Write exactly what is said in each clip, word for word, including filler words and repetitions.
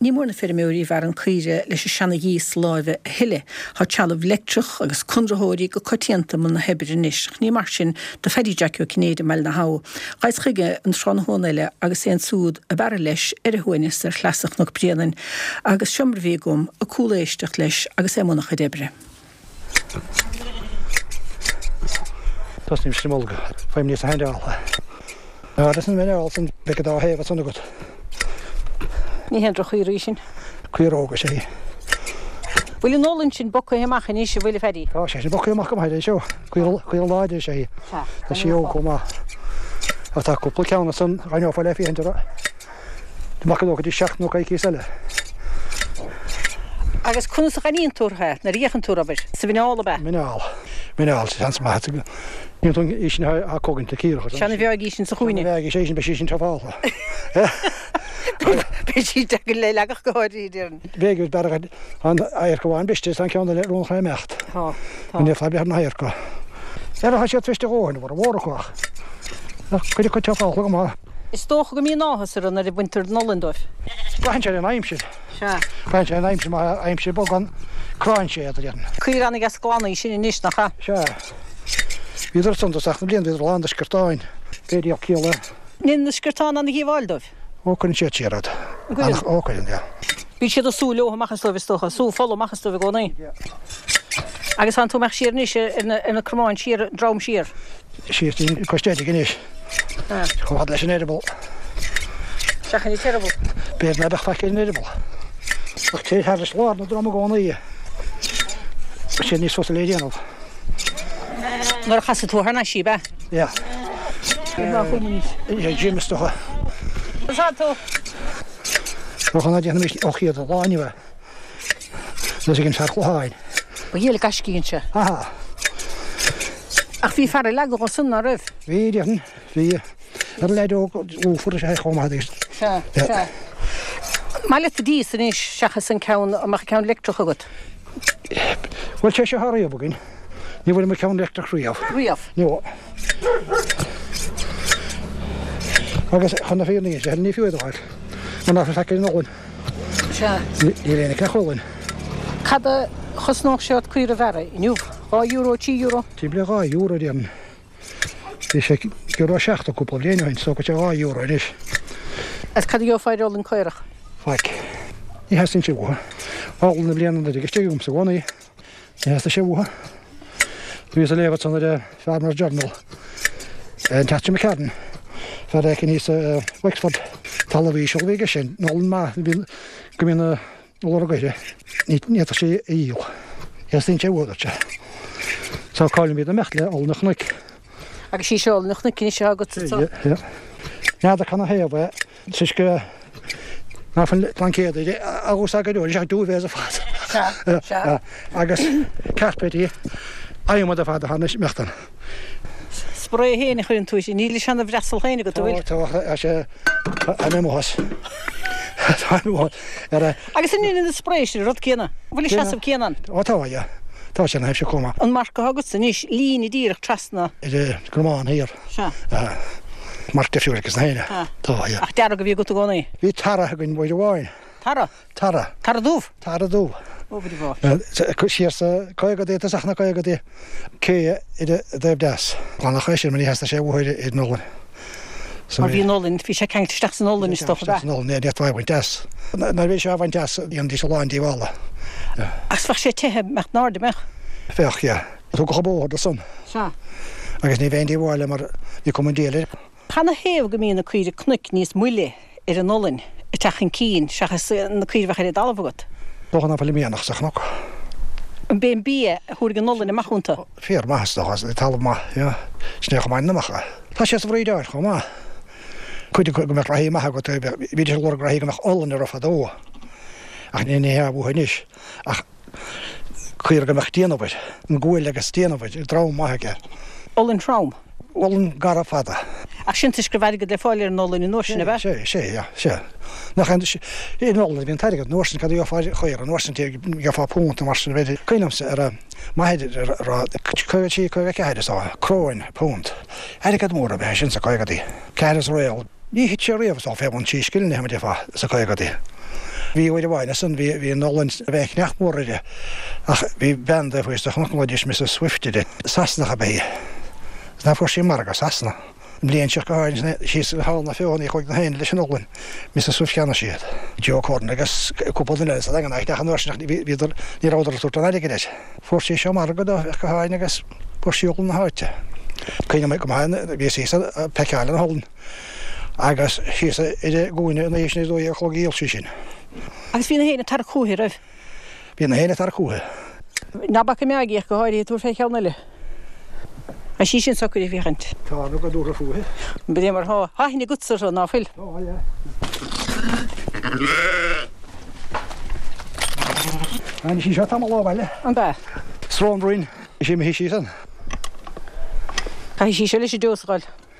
Ní mór na firméí bhar an cuire leis sena dhí sláimhe hiile, Tá tealamh lectrach agus chundrathóirí go coitianta man na hebir níis. Ní mar sin do feidir Jackio Cnéide meall na há. Gais chuige an tránhónaile agus é an súd a bar leis ar a thuainis ar chlasach nach brianan agus siomrhí gom a cúléisteach leis agus é mna chu debre. Das ním stimolga, feim níos a hendála. Ja, das yn mynd sy'n begad o hef a sy'n gwyd. Ní hen droch i'r sin? Cwyr oga sé. Wyl yn ôl yn sy'n bocio hymach yn eisiau wyl y ffedi? O, sé, sy'n bocio hymach am haid eisiau. Cwyr laid eisiau. Da si o cwma. A ta cwpl cawn a sy'n rhain o ffael effi hen dyra. Dwi'n macad oga di siach nhw gael cysele. Agus cwnnwys ag ani'n tŵr ha, na riach yn tŵr o fyr? Sy'n fy'n ôl o ba? Mynd ôl. Mynd ôl, sy'n sans mahat. Ni'n dwi'n eisiau a cogyn te cyr. Sian y fiog eisiau'n sy'n chwyni? Sian y fiog eisiau'n beth eisiau'n trafal. Beth sy'n dag yn leil agach gyhoed i dyrn? Beg yw'r barag an air gwain bystis a'n cawn dyle rhwng chai mecht. Ho. Yn eithaf beth yn air go. Er o hasiad fystig o hyn, o'r o'r chwach. Gwyd i cwyd trafal, chwag yma. Is toch go mí náhas ar an ar winter Nollendorf. Bain sé an aimsir. Se. Bain sé an aimsir má aimsir bog an cráin sé ar an. Cuir annig as glána í sin níos nach ha. Se. Viidir suntasach na blian viidir landa skirtáin. Bedi á kila. Nin na skirtáin annig í Valdorf. O kun sé tjérad. Anach o kun ja. Bí sé do sú leo machas do vistocha, sú follow machas do go nei. Agus han tú mach sír níos in in a crmáin sír draum sír. Sír tín kostedig níos. Ah. Gewoon had lessen edible. Zeg je niet terrible? Beer naar de vaak in edible. Ik zei haar slaat, dat droom ik gewoon niet. Ik zei niet zoals de leden op. Maar gaat het hoe naar Shiba? Ja. Ja, goed niet. Ja, Jim is toch. Wat gaat toch? We gaan naar die mensen ook hier te laten we. Dus ik in cirkel heen. Bij hele kastje. Aha. Ach, wie vader lag nog een naar ruf? Wie die wie er leidt ook over de zij gewoon hadden. Ja, ja. Maar let die is niet zeggen zijn kaun, mag ik kaun elektrisch goed. Wel, je je haar je begin. Je wil me kaun elektrisch ruiaf. Ruiaf. Ja. Maar ik ga naar vier niet, je niet veel eruit. Maar dan ga ik nog een. Ja. Iedereen ik wel een. Ga de gesnog shot kuire verre. Nu, ga euro, tien euro. Die blijft ga euro die. Dus ik euro zestig koppel die nu in, zo dat je ga euro is. Het kan je voor rollen keurig. Fuck. Je hebt niet zo. Al de blinden dat ik stuk om zo gewoon niet. Je hebt zo. We zullen even van de Farmers Journal. En dat je me kan. Voor ik niet zo Wexford televisie weer gezien. Nol maar wil kom in de lorgje. Niet niet als je heel. Je hebt niet zo dat je. Zo kan je met de mechtle al nog niet. Ik zie zo nog niet kindertje goed zo. Ja. Ja, dat kan nog hebben. Het is que maar van plankeerde. Als ik doe, ik doe weer zo vast. Ja. Ja. Agus carpet ai maar de vader han is mechten. Spray heen in groen toes. Niet lief aan de vressel heen go toe. Toch als je aan hem was. Dat was. Er. Agus in in de spray rot kennen. Wil je chas op kennen? Wat hoor je? Dat je heeft je komen. En Marco Hagut is linie dier trasna. De kromaan hier. Ja. Ja. Mark de vuur is nee. Toch ja. Ach daar ook weer goed te gaan nee. Wie Tara gaan bij de wine. Tara. Tara. Tara doof. Tara doof. Over die voor. Ja, sier kan je dit zeggen kan je dit. Ke de de das. Kan nog eens maar die heeft ze hoe het nog. Maar wie nul in fische kan je straks nul in stof daar. Nul nee dat wij das. Nou weet je van das in die salon die wel. Ja. Ach was je te hebben met noord weg. Ver ja. Dat ook geboren dat son. Ja. Ik is niet wijn die wel maar je komen delen. Gaan er heel gemeen een kuire knik niet moeilijk. Er een nul in. Het is geen kien. Zeg een kuire we gaan het al goed. Nog een afval meer nog zeg nog. Een B en B hoe ik een nul in de mag moeten. Vier maas toch als het allemaal ja. Snel maar niet mag. Dat is vrij daar kom maar. Kun je met hij mag goed weet je lorg hij mag al in de rafado. Ach nee nee hoe het is. Ach kun je mag steen op het. Een goeie steen op het. Traum mag ik. Al in traum. Al een garafada. Ach sinds is gewaardig de folie nul in de noorsen hè. Ja, ja, ja, ja. Dan gaan dus in al die tijd het noorsen kan je voor gooien noorsen tegen je voor punten maar weet je kun je hem maar hij kun je kun je kijken zo kroon punt hij gaat moeder bij zijn zo kan je die kijken royal niet het cherry of zo van cheese kunnen hebben die van zo kan je die Bhí bhfuil bhaine san bhí bhí nólan bheith neachmóide ach bhí benda fuiste chunachmóidis mis Swiftide sasnach a bé. Na fu sí mar go sasna. Blion seach go háin sí hána fiúna chuig na héin leis an nólan mis Swiftceanna siad. Jo córna agus cúpla leis a an ag dechan nuirsinach bhíidir ní ráidir túta na leis. Fu sí seo mar go go háin agus fu síogal na háite. Cíine me go háin bhí sí peáil an hólan. Agus sí idir gúine na éisna dó a chlogíil sí sin. Agus bhí na héna tar cúthe rah? Bhí na héna tar cúthe. Na ba meagaíoch go háirí tú fé cheanna le. A sí sin socurí bhíchant. Tá go dúra fuhe. Bidé mar há haithna gutsar ó náfuil. Ó ja. Ani sí seo tam lábhaile. An ba? Srónbrúin sí me hí sí san. A sí se leis dúsáil.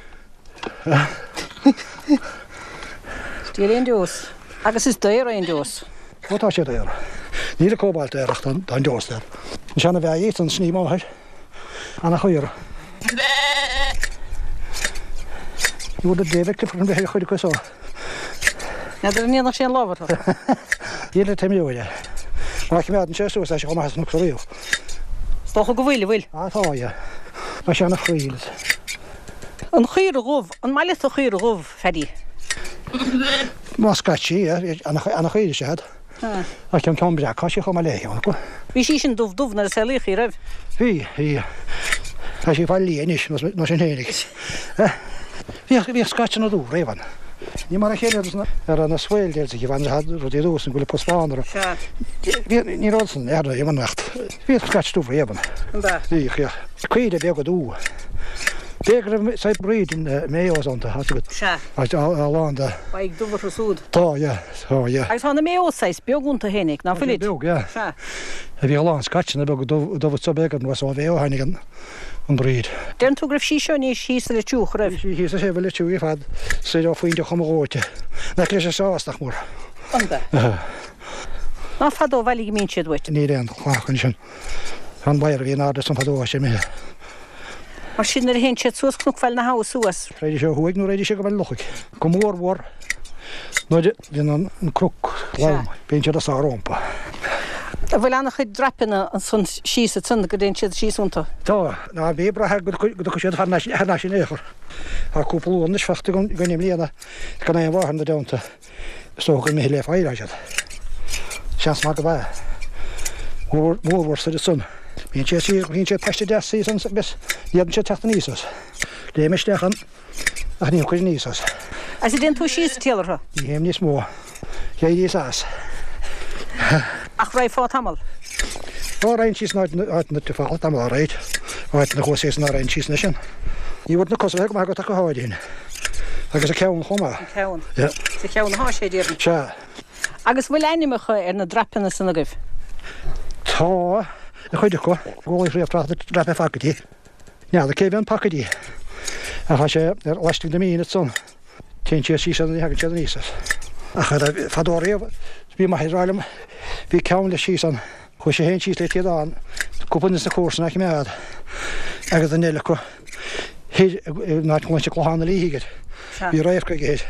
Dír éon dús. Agus is dair éon dús. Bhtá sé dair. Ní a cóbáilt éireach an dús dair. Seanna bheith éit an sní máthir. Anna chuir.Ú a David clifar an bheith chuir cosá. Na dar níanach sé an lábhar. Díle taimíúide. Má ci mead an sé sús a sé go maithas na choíomh. Stocha go bhfuil bhfuil? Á tá ja. Má seanna chuílas. An chuir a ghóbh, an maiile a chuir a ghóbh fedí. Má scatí anna chuide séad. A cean cean breá cá sé chum léon go. Bhí sí sin dúh dúh na a saolaí raibh. Bhí hí. Tá sé bhail líonis nó sin hénig. Bhí bhí scate na dú réhan. Ní mar a chéad ar an na sfuil déil í bhain rudí dús an gola postpánar. Ní rásan ar i mannacht. Bhí scate dú réhan. Bhí chu. Cuide be go dú. Begur sé bríd in méosanta has go. Alanda. Baig dúhar a súd. Tá ja, tá ja. Agus hána méosáis beagúnta hénig ná fuil. Beag, ja. A bhí alán scatna be dómh sa began was á bhéo hainigan an bríd. Den tú gribh sí seo ní sí le túch raibh. Sí hí sé bhile túí fad sé á faointe chumóte. Na lé sé sáach mór. Anda. Ná fadó bhhaigh mín siad bhuiit. Ní réon chláchan sin. An bair bhí náda san fadó sé mé. Mar sin ar hén siad suas cnúchfuil na há suas. Réidir sé thuig nó réidir sé go bhfuil lochaig. Go mór mór nóide bhíon an cruc lám, bíon siad a sá rompa. A bhfuil annach chud drapina an sun síos a tsunna go déon siad síosúnta. Tá, ná bé brathe go go siad hena sin éair. Tá cúpla is feachta go nim líana gan é bhhan na deanta sócha mé le fáile siad. Seans má go bheith. Mórhór sa sun. Bhíon sé sí hín sé peiste de sí san bis nían sé teachta níos. Dé meistechan ach níon chuir níos. As i den tú síos tíalartha? Ní héim níos mó. Cé níos as. Ach raibh fá tamil? Á rain síos náid na tú fáil tam á raid. Áid na chósés na rain síos na sin. Ní bhd na cosbeh go go take háidín. Agus a ceann chumá. Ceann? Ja. Sa ceann há sé díirn? Se. Agus bhfuil aimimecha ar na drapina sanna goibh? Tá. Na chuide go, ggólaí fríomh drape facatí. Nead a cé bhíon pacatí. A cha sé ar leistigh na mína son. Téin sé sí san hegann séad níosas. A cha fadóíomh, bhí mai ráilm, bhí ceann le sí san. Chu sé hén síos le tíadán, cúpanas na cósanna ci mead. Agus an éile go, náid chuin sé chláánna líhiigad. Bhí raibh go géad.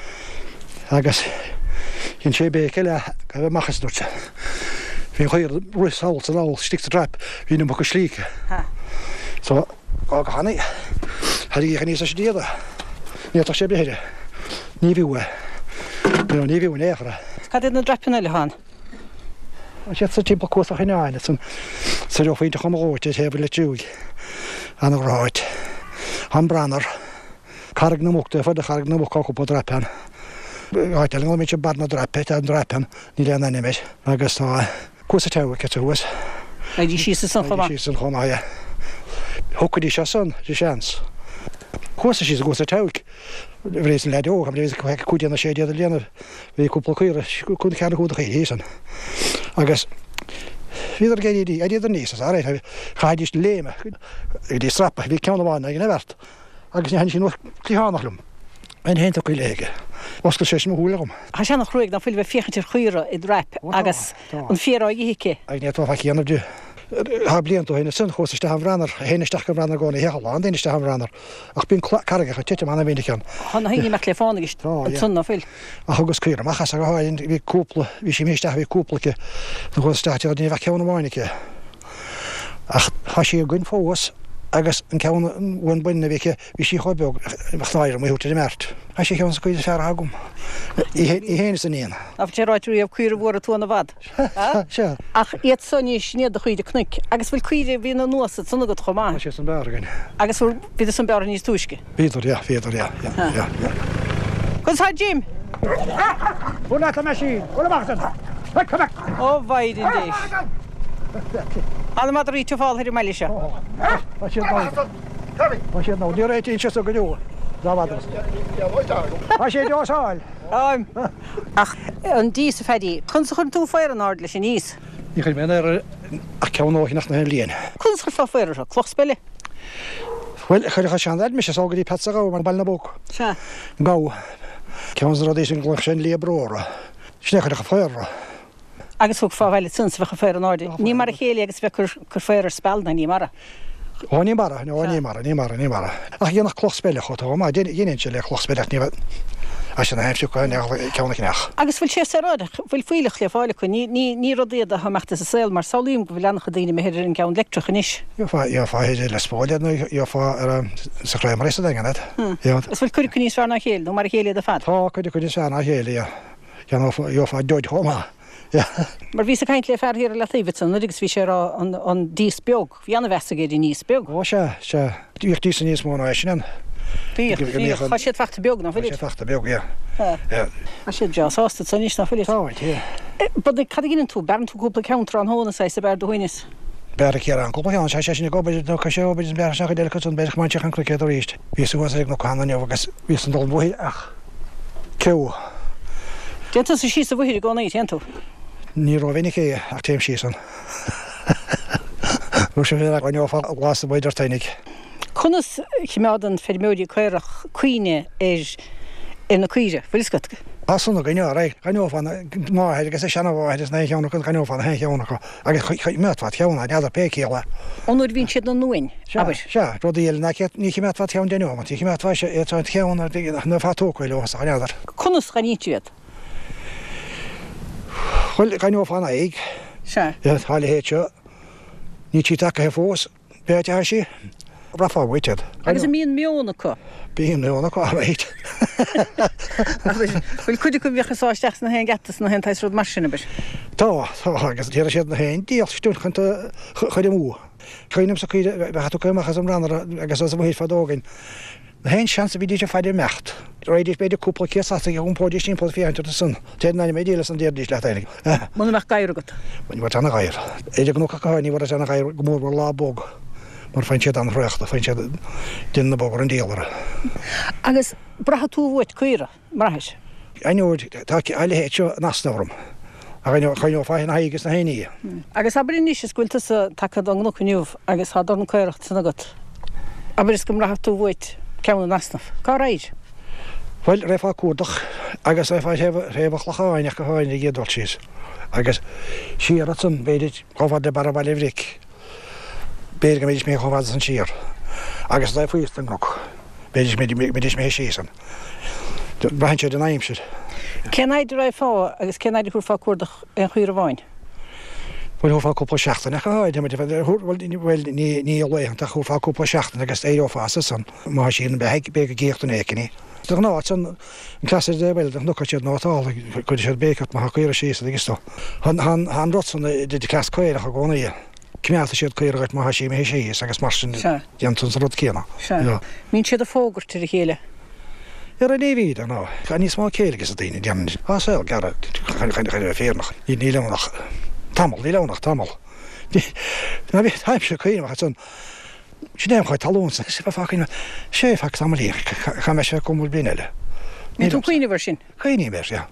Agus hín sé bé ceile go bheith machas dúirte. Bhín chuir rusáil san áil stic a drap, hín go slíce. So gá go hána, Hadí a níos a sé díada. Ní sé behéide. Ní bhíhe. Ní ní bhíh éachra. Cad na drapina le hán? sé sa timp cuasa chineáine san sa roiinte chumóte hebh le túig an ráid. Han branar carg na mta fod a charg na má go drapen. Áitel mé sé barna drapet an drapen ní le animis agus tá cuasa te ceúas. A dí sí san sí san chomáie. Thocadí se san de seans. Cuasa sí go teig rééis le ó am rééis chuúna sé a léana bhí cúpla chuire chun cheanna chuúda hésan. Agus híidir géirí a idir níos a réit chaidís léime dí strappa bhí ceanna bháinna ag bhirt. Agus hen sin tíánachlum. Ein hénta go léige. Oscail sé sem húlagum. Tá sé nach chruig na fuil bheith fiochantir chuire i drap agus an férá hiice. Ag net fa chéanamú. ha blianta héna sin chóiste hamrannar héisteach go rannar gona heá an déiste hamrannar ach bín carige chu tiite anna mé cean. Hanna hí me léfánig sunna fil. A thugus cuiir achas a go háin bhí cúpla hí sé méisteach bhí cúplacha na chuisteach a dní bheith ceanna máineice. Ach há sé gún fós agus an ceanna bhain buine bhíce bhí sí chobeog bhnáir mé húta mert. A sé cheann sa chuide fear hagum. I héana san íon. A sé ráitú ab cuiir bhór a túna bhd. Se. Ach iad sonní snéad a chuide cnic, agus bhfuil cuiire bhí na nuasa sanna go chomá. sé san began. Agus bhfuil bhí san bear níos túisce. Bíidir ja, féidir ja. Ja. Chus ha Jim. Buna a meisi, buna bachtan. Ó bhaid in déis. Alla mad rí fáil hirir meile se. Ba sé Ba sé ná, ní réit se go dú. Dáhadas. Ba sé deáil. Áim. Ach an dí sa fedí, chun sa chun tú féir an ard leis sin níos. Ní chuil mena ar a ceannáí nach na líon. Chun sa fá féir se, clochspile? Well, chuir cha sean me sé ágadí pezza gá an bailna bóg. Se. Gá. Ceans rá éis an gluch sin lí bróra. Sne chuir a féra. Agus thug fá bhile sun sa bhecha féir an ard. Ní mar a chéala agus bheith chur féir ar spelna ní mara. Ó ní mara, nó ní mara, ní mara, ní mara. Ach dhéanach clochspile chutá, má dhéanaine se le clochspile ní a sin na heimsú ceanna cinach. Agus bhfuil sé saráideach, bhfuil fuiilech le fáile chu ní rodéad a hameachta sa saoil mar saolíim go bhfuil leanach daoine me héidir an ceann lectrach inis. Jo fá jo fá héidir le spáile nó jo fá ar sa chréimar is a dagan. Is bhfuil cuir chuní sár na chéal, nó mar a chéala a fad. Tá chuidir chuidir sár na chéala, ja. Jo fá dúid chomá. Mar ví a caiint le fer hir le Davidson, nugus ví sé an dís beog, hí anna vesta géidir níos beog. Ó se se dúcht dí níos móna sin. Bhí cha sé fachta beog na fili. Fachta beog, ja. A sé deas ásta san níos na fili. Táhaid, ja. Bud cad ginn tú bern tú cúpla counter an hóna sa sa ber dohuinis. Ber a céar an cúpla an se sin go beidir nó sé beidir ber se de chun beidir man an crucé ríist. Ví sú was nó chana ne agus ví an dul bhí ach. Ceú. Déanta sa sí sa bhuiir go naí tú. Ní rovinnig é ach téim sísan. Ru sé fé an jofa glas beidir teinig. Chunas chimeádan fermóí chuirech cuioine ar in na cuire, bhuiilscotka? Asúna gine ré ganófanna máid agus sé sena bhid na cheanna chun ganófanna he cheannacha agus métfa cheanna nead pécéile. Onúir vín siad an nuin. Se rodíil na ní métfa teann denúma, tí métfa sé é cheanna na fatócail os a neadar. Chunas ganítiad? Chuil ganófanna ag. Se. Hála héitse ní tí take he fós béte sí. Rafa waited. Agus a míon mionna có. Bíon mionna có wait. Bhfuil chuidir go bhíochasáisteach na hen gatas na hen tais rud mar sinna bir. Tá, tá agus tíar sé na hen díal stún chunta chuide mú. Chuinem sa chuide bheitú cumachchas am rannar agus as bhhéad fadógain. Na hen seansa bhí díte feidir mecht. Réidir beidir cúpla céasa go un póidir sin pol fiantar san. Té na mé dílas an déirdís le ainig. Muna meach gaiir agat. Mun war anna gair. Éidir go caáinní war anna gair gomór lábóg. Mar féin siad an reacht a féin siad duine bógar an díalra. Agus bratha tú bhid cuire marthis? Einúir tá eile héit seo nasnahrum. A chuineo fáin haigus na héí. Agus abrí níos scuilta sa take an gnucniuh agus há an chuirecht sanna agat. Aber is go bratha tú bhid ceanna nasnah. Cá réid? Bhfuil réfá cuadach agus réfá réfachlacháinach go háinna gédul síos. Agus siar san beidir gofad de bara bailihric. Béir go méidir mé chomád san sír. Agus dá faoist an gnóc. Béidir méidir mé sísan. Brahin sé den aimsir. Cén éidir ra fá agus cén éidir chuá cuadach an chuir bháin? Bhfuil thuá cúpla seachtain a chaáid bhfuil ní léhan a chuá cúpla seachtain agus é ófása san má sin be be go géchtú écinní. Tá ná san an clasir dé bhfuil an nucha siad nátála chu sé bécat má chuir síos agus tá. Han rotsan de clas chuir a gcóna í. Cmealta siad chuirgait má sí mé sé agus mar sin deantún rud céna. Mín siad a fógur tir a chéile. Ar a néhíad ná chu níos má céalagus a daine dean ásil gar chuine fénach í ní lenach tamil í lenach tamil. Na bhí taim se chuoine san sinnéim chuid talún sé fáin sé fa tamlí cha me se cumú bíile. Ní tú chuoine bhar sin? Chuoine ver, ja.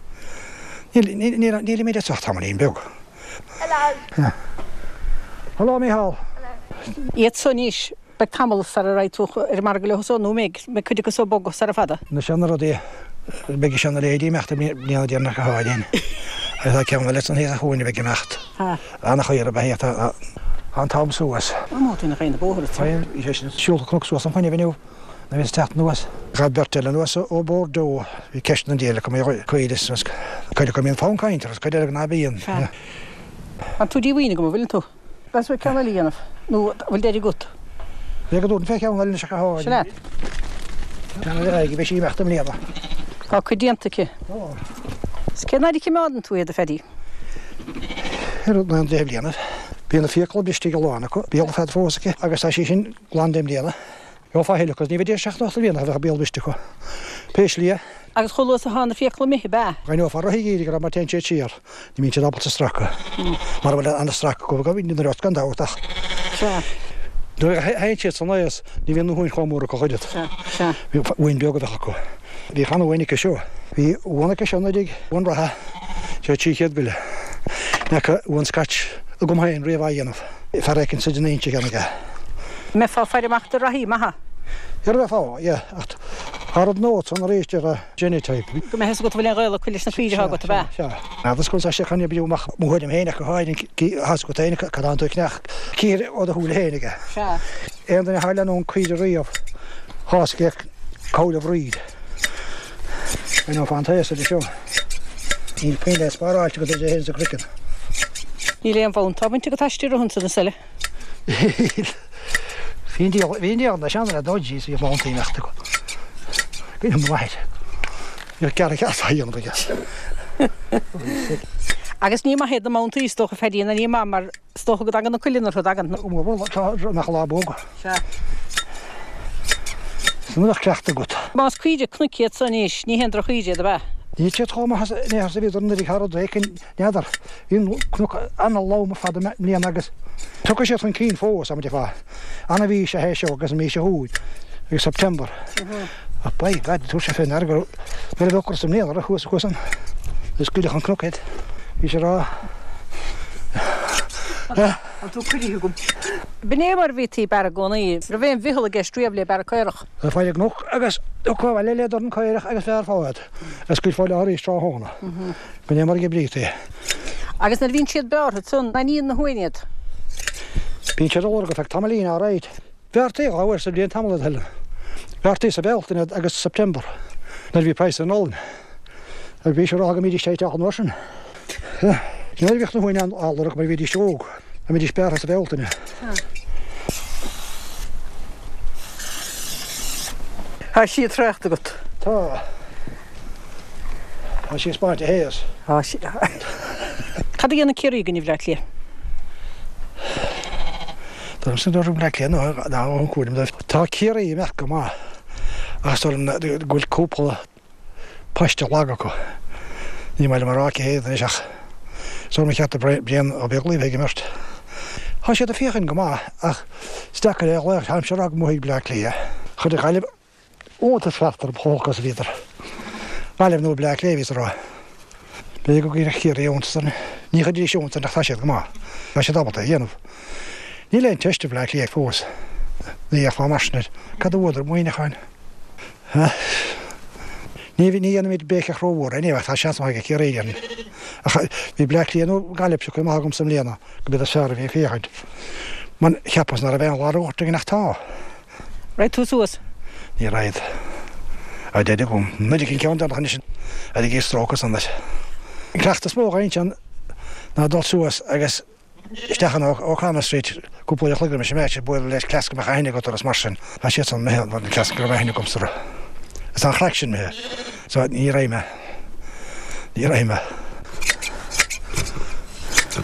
Níl méidir tucht tamlín beg. Hello. Hello, Michal. Iad son níos be tamil sar a raitúch ar mar go lehosa nó méid me chuidir go so bog sar a fada? Na seanna rodí be seanna lédí meachta níana déanana go háidín. A ceanna le an héad a chuúine be mecht. Anna chuir a behéta an tam suas. Mátainna chéine bóthir. Siúlta crucú an fanine bhiniu na bhís teat nuas. Ga bertil nuas ó bordó hí ceist na déala go chuidir chuidir go míon fáincaintar, chuidir na bíon. An tú díhhaine go bhfuil tú. Bas bh ceanlíanamh nó bhfuil déidir gut. Bhé go dún feice anhil se háil. Se leat. Tána ag bheith sí meachta mléana. Cá chu diantacha. Scennaí cimádan tú iad a fedí. Ar na an déh bliana. Bíonna fiocla bistí go lána go, bíal fed fósacha agus tá sí sin glán déim bliana. Jo fá héile cos ní bhí seachta bliana bheith bíal bistí go. Pés lia. Agus cholas a hána fiocla mithe be. Gainú fá roií go mar ten sé tíar, ní mín sé dábalta stracha. Mar bhfuil an stracha go go bhín rot gan dáach. Se. Dú héint sé san léas ní bhíon hún chomúra go chuidir. Se. Bhí bhain beag bhecha go. Bhí chana bhhainnig seo. Bhí bhhainnig seanna dig bhain ratha sé tíchéad bile. Necha bhain scait a gom hain riamh dhéanamh. Ferrecinn sa dnéinte gannaige. Me fá feirimachta rahí maha. Ar bheith fá, ie. Harad nót an réiste a genotype. Go me hes go bhfuil an ghil chuilis na tríide ha go be. Se. Na das go sé chana bíúach múhaidim héine go háin has go téine cadán knech cír ó a húla héinige. Se. Éan na heileanón cuiidir riamh hásce cóla bhríd. Nó fantaisa de seo. Í peine spáráilte go dé hé a cricin. Ní léon bhn táhainte go taistíú hunsa na selle. Bhíon an na seanna a dodí í bhántaí meachta go. Bhíon mhaid. Iar cear cheáíon go. Agus ní héad na mánta í stocha fedíonna ní má mar stocha go dagan na cuilinnar chu dagan. Bhil nach lábóga. Se. Nuach cleachta gut. Más cuiide cnuiciad san níos, ní hen chuide a be. Ní sé thoma né sa bhí na Harad écin neadar hín anna láma fada líon agus. Tucha sé an cín fós am fá. Anna bhí sé héisio agus mí sé húd i September. A ba gaiid tú sé fin argur bhil bhechar sem néadar a chuas chusan. Is cuiide an cnuchéid. Bhí sé rá. An tú cuiide gom. Bnémar bhítí bar gonaí, ra bhéon bhíhol ggé stríomh le bar coirech. A fáideag noch agus chuhil le leidir an coirech agus fear fáid. As cuid fáile áí strá hána. Bnémar ge bríte. Agus na bhín siad beartha tún na níon na huiinead. Bhín sé óga fe tamlín á réid. Beartaí áhar sa bblion tamla heile. Beartaí sa beltain agus September. Na bhí peis an noln. A bhí sé ága míidir séite an warsin. Ní bhíocht na huiine an álarach mar bhíidir seóg. A míidir beartha sa beltaine. Tá siad treachta gut. Tá. Tá sí spáinte héas. Tá si. Cad gana ceirí gan bhreacht lí. Tá sin do le chéan ná an cuaim tá ceirí meach go má as ghfuil cúpla paiste lága go. Ní meile marráci héad iseach. Só me cheat blian a bhélaí bhéige mert. Tá sé a fiochan go má ach steachar é leir haim seach mthaigh le lí. Chud a chaileh óta fetar póchas víidir. Gaileh nó le léhís rá. Bé go gíine chéirí óntastan. Ní chu dí seúnta nach táisiad go má. Tá sé dábalta dhéanamh. Ní leon teiste le lí ag fós. Ní ag fá marsneid. Cad bhóidir muoine cháin. Ní bhí ní anamid bécha chróhór a níomh tá seans mai ag réidirn. Bhí ble líanú galibh se chu mágam sam léana go bit a seara bhí féchaid. Man cheappas na a bhéan láúirta nach tá. Right tú suas. Ní raid. A déidir gom. Nuidir cinn ceann an sin a gé stróchas an leis. Cleachtas mó aon ná dul suas agus Stechan ó Chana Street cúpla chlugur me sé méid buil leis clasca me chaine go as mar sin. Tá sé an méhéan an clasca go bhéine gomstra. Is an chhlaicsin me. So ní réime. Ní réime.